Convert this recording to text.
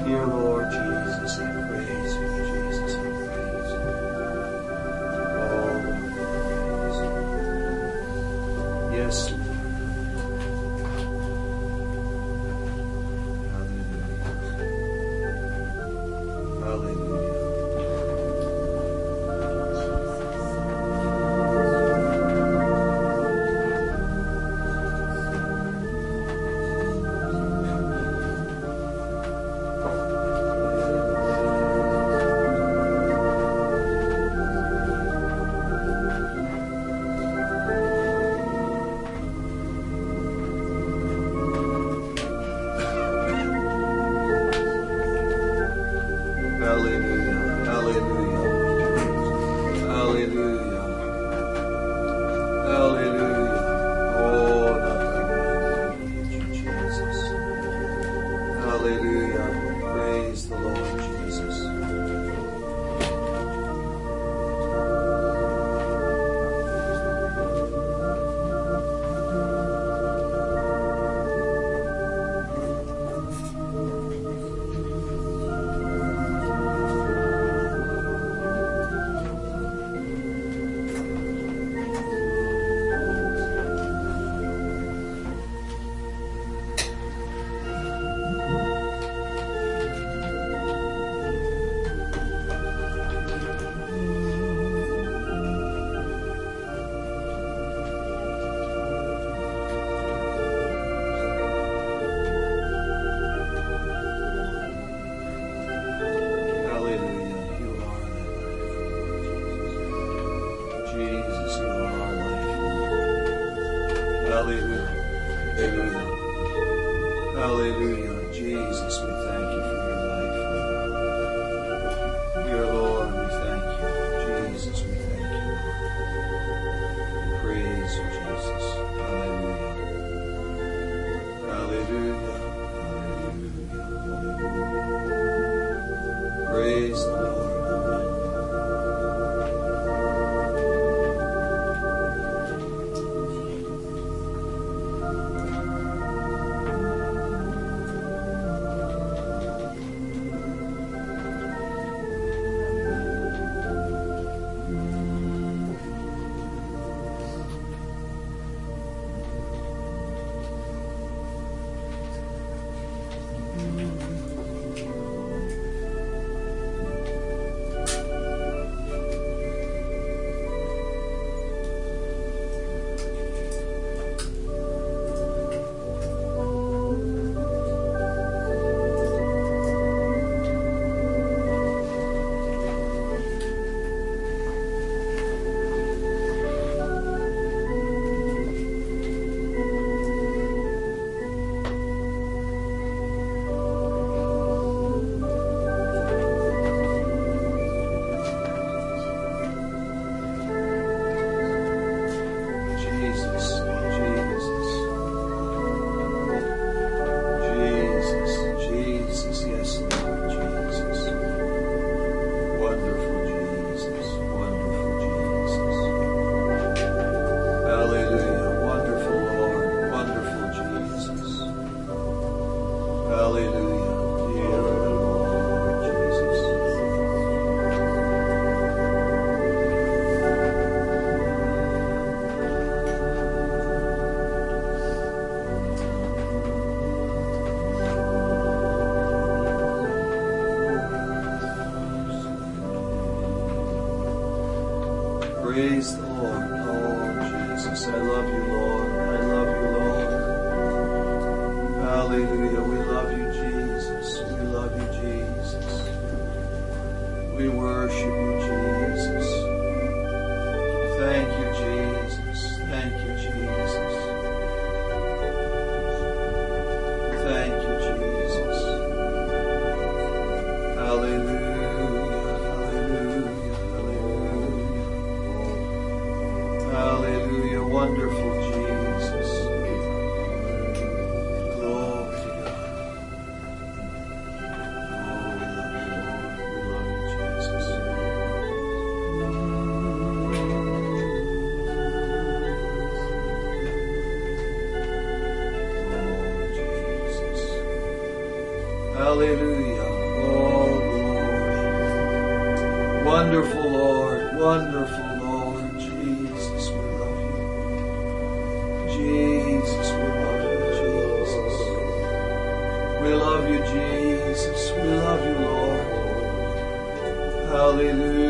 Dear Lord Jesus, I praise you. Jesus, I praise you. Oh, praise you. Yes, Lord. Hallelujah. Hallelujah. Hallelujah, hallelujah, hallelujah, hallelujah. Oh, thank you, Jesus. Hallelujah. Praise the Lord Jesus. Hallelujah. Hallelujah. Hallelujah. Jesus, we thank you for your life, Lord. Dear Lord, we thank you. Jesus, we thank you. Praise you, Jesus. Hallelujah. Hallelujah. Hallelujah. Praise the Lord. Praise the Lord. Oh, Jesus, I love you, Lord. I love you, Lord. Hallelujah. We love you, Jesus. We love you, Jesus. We worship you, Jesus. Thank you, Jesus. Thank you, Jesus. Thank you, Jesus. Hallelujah. Hallelujah, wonderful Jesus. Glory to God. Oh, we love you, Lord. We love you, Jesus. Oh, Jesus. Hallelujah. Wonderful Lord, wonderful Lord. Jesus, we love you. Jesus, we love you, Jesus. We love you, Jesus. We love you, Lord. Hallelujah.